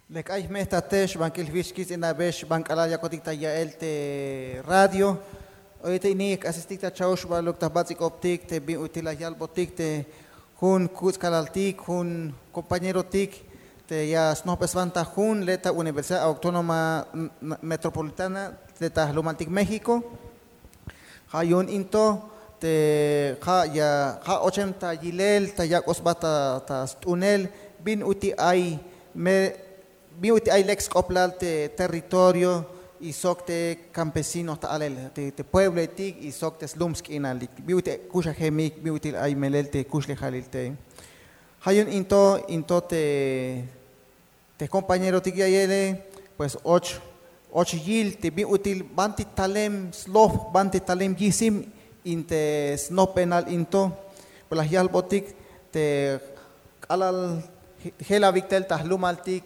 Lekay mehtatesh bankilvishkis inabesh bankalaya kotikta yaelte radio. Ahorita inik asistita chaush balok tabatik optik te bin utilayal botik te hun kutskalaltik hun compañero tik te ya snopesvanta hun leta Universidad Autónoma Metropolitana leta Lumantik México. Hayun into te ya 80 yilel ta yak osbata ta tunel bin uti ay Biuti hay lex coplal te territorio y socte campesinos ta alel te pueblo etik y socte slumsk inalik biuti kusha gemik biuti hay melel te kushle halil te hayun into te compañero tik yele pues och yil te biutil banti talem slof banti talem gisim inte snopenal into pelas yal botik te alal hela victel tahlumaltik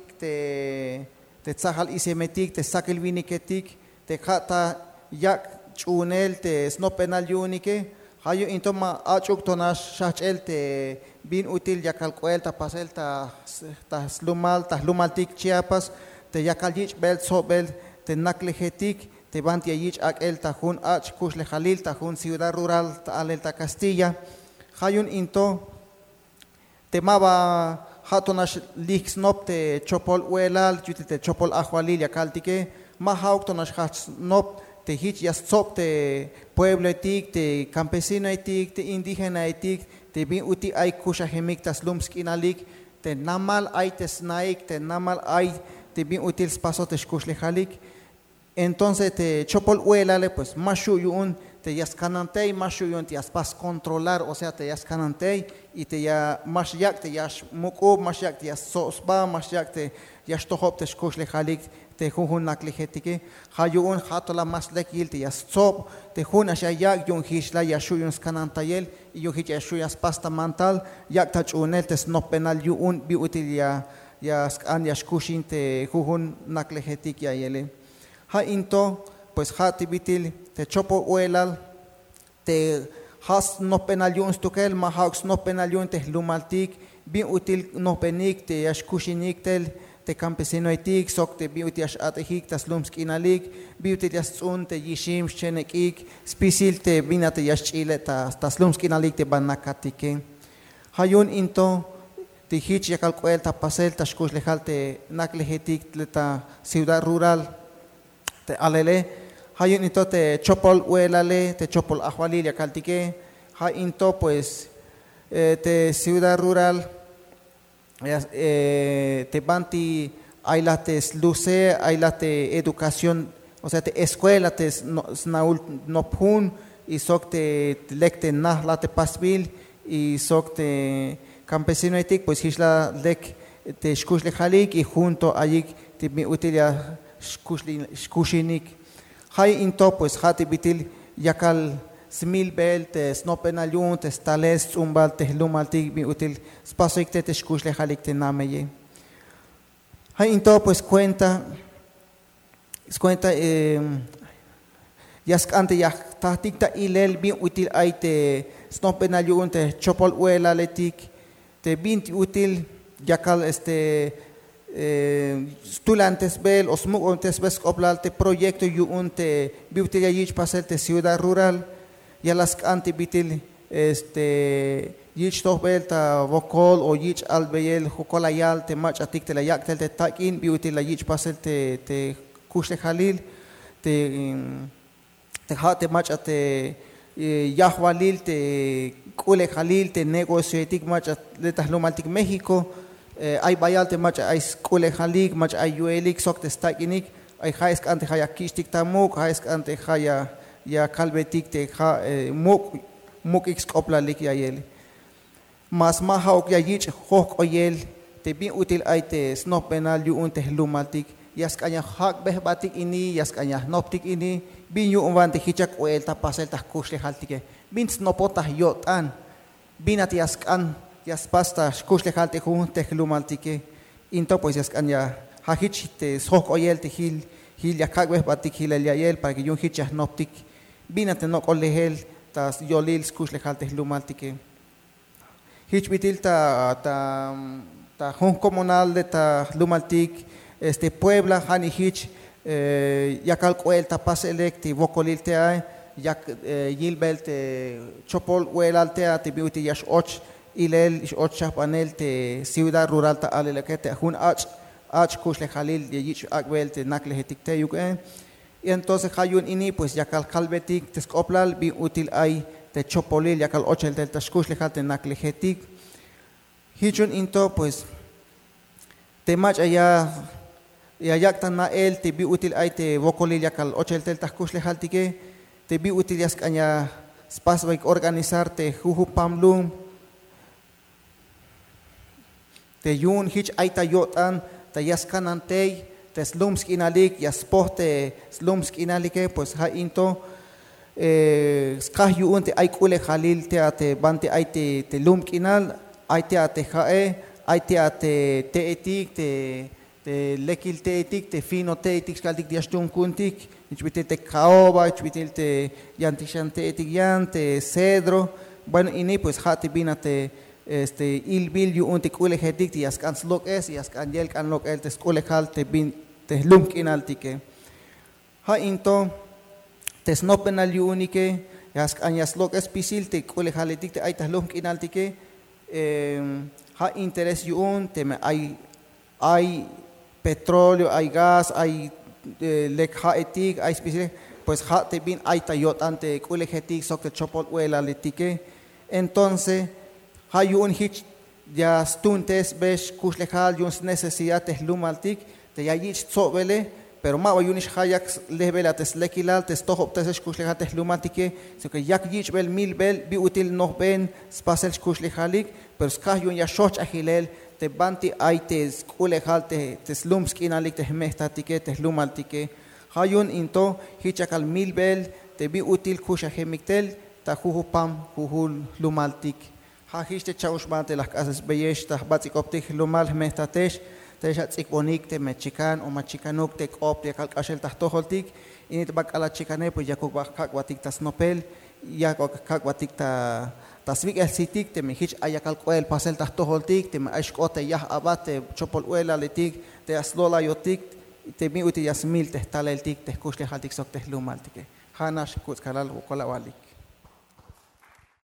te tzahal isemetik te sakil viniketik te khata yak chunel te snopenal yunike hayo intoma achuk tonash shachel te bin util yakal qoel ta pasel ta tahlumaltik Chiapas te yakal yich bel sobel te naklejetik te banti yich akel ta hun ach kushle khalil ta hun ciudad rural ta alel ta Castilla hayun into te maba hatonash liksnop te chopol uelal te chopol ahualil yakaltike mahauk tonash nop te hich yasop te pueblo etik te campesino etik te indígena etik te bin uti ay kusha hemik taslumsk inalik te namal ay te snaik te namal ay te bin util spaso te shkushlehalik entonces te chopol uelale pues mashu yun te yaskanantei mashu yun te yaspas controlar o sea te yaskanantei y te ya mashyak te yash mukub mashyak te yasosba mashyak te yashtohop te shkushle khalik te hun naklihetike hayun hatola maslek yil te yasop te hun ashayak yun hishla yashu yun skanantayel y yun hich yashu yaspasta mantal yak tachunel te snopenal yun bi util ya skan yashkushin te hun naklihetik ya yele ha into pues ha tibitil te chopo uelal te has no penalion stukel ma haux no penalion te lumaltik bin util no penik te yashkushinik tel te campesino etik sok te bi util atehik tas lumsk inalik bi util yasun te yishim chenekik spisil te binate yashile tas lumsk inalik te banakatike hayun into te hich yakal qoel ta pasel ta shkush lehal te naklehetik ta ciudad rural te alele hayun into te chopol uelale te chopol ahualil yakaltike ha into pues te ciudad rural te banti hay la te luce hay la te educación o sea te escuela te snaul nopun y sok te lekte nahla te pasbil y sok te campesino etik pues hisla lek te shkushle khalik y junto ayik te mi utilia shkushinik hay into pues hati bitil yakal smil bel te snopenaliun te stales umbal te lumaltik bi util spasoik te shkushle halik te nameye hay into pues cuenta yaskante yak tahtikta ilel bi util ay te snopenaliun te chopol uela letik te binti util yakal stulantes bel osmugontes bes oplalte proyecto yun te biutil yich pasel te ciudad rural ya las anti bitil yich tohbel ta vokol o yich albeyel hokolayal te machatik te la yaktel te takin biutil yich pasel te kushle khalil te hat te machate yahwalil te kule khalil te negocio etik machat de tahlumaltik México ay bayalte mach ay skule khalik mach ay yuelik sok te stakinik ay khaisk ante khaya kishtik tamuk khaisk ante khaya ya kalbetik te kha muk x kopla lik ya yel mas ma hauk ya yich hok oyel te bi util ay te snopenal yu unte lumaltik yaskanya hak behbatik ini yaskanya noptik ini bin yu unvante hichak oel ta pasel ta kushle haltike bin snopotah yotan binat yaskan yaspasta shkushle halte hun te lumaltike into pues yaskan ya hahich te sok oyel te hil yakak batik hil el yel para que yun hichah noptik binate no kolehel tas yolil shkushle halte lumaltike hich bitil ta hun comunal de ta lumaltik Puebla hani hich yakal kuel tapaselek ti vokoliltea yak yilbel te chopol uelaltea te biuti yash och ilel ish och chapanel te ciudad rural ta alelekete hun ach kusle khalil yich akbel te nakle hetikte yuke. Y entonces hayun ini pues yakal kalbetik teskoplal bi util ay te chopolil yakal ochel del tashkusle khal te nakle hetik. Hichun into pues te mach allá ya yaktan na el te bi util ay te vokolil yakal ochel del tashkusle khal tike te bi util yaskanya spas baik organizar te huhu pamlum te yun hich ay tayotan te yaskanantey te slumsk inalik yaspohte slumsk inalike pues ha into skah yun te ay kule khalil te ate bante ay te lumk inal ay te ate jae ay te ate te etik te lekil te etik te fino te etik skaldik diashtun kuntik ichbitil te caoba ichbitil te yantishan te etik yan te cedro bueno ini pues ha te binate il bil yu unti kule hetik ti askan slok es y askan yel kan lok el te skule khal te bin te lumk inaltike ha into te snopenal yu unike askan yaslok es pisil te kule khaletik te ay te lumk inaltike ha interés yun te me hay petróleo, hay gas, hay lekha etik, hay especie, pues ha te bin hay tayot ante kulejetik sok te chopol uela letike. Entonces, ha yun hich ya stuntes besh kuslehal yun necesidad te lumaltik, te ya yich sobele, pero ma yunish hayak lehbela tes lekilal tes tohop tes kuslehal te lumaltike, so que yak yich bel mil bel bi util noh ben spasel kuslehalik, pero skah yun ya shoch ahilel te banti ay te kulehal te slumsk inalik te mehtatike te lumaltike hayun into hichakal milbel te bi util kusha hemiktel ta huhupam huhul lumaltik ha histe chaushmante las casas beyesh ta batzikoptik lumal mehtatesh te shatsikbonik te mechikan o machikanuk te kop te kalkashel ta toholtik init bakala chikane pues yakuk bakwatik ta snopel yakok kakwatik ta tasvik el sitik te mehich ayakal koel pasel tahto holtik te ashkote yah abate chopol uela letik te aslola yotik te mi uti yasmil te taleltik te kushle haltik sok te lumaltike hanash kut kalal kola walik